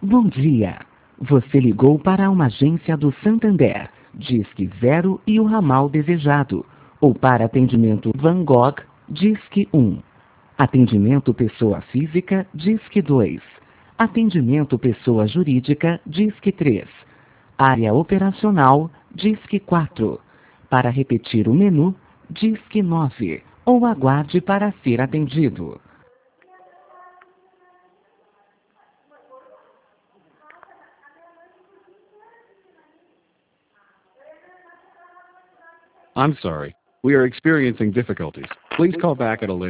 Bom dia. Você ligou para uma agência do Santander, Disque 0 e o ramal desejado. Ou para atendimento Van Gogh, Disque 1. Atendimento pessoa física, Disque 2. Atendimento pessoa jurídica, Disque 3. Área operacional, Disque 4. Para repetir o menu, Disque 9. Ou aguarde para ser atendido. I'm sorry. We are experiencing difficulties. Please call back at a later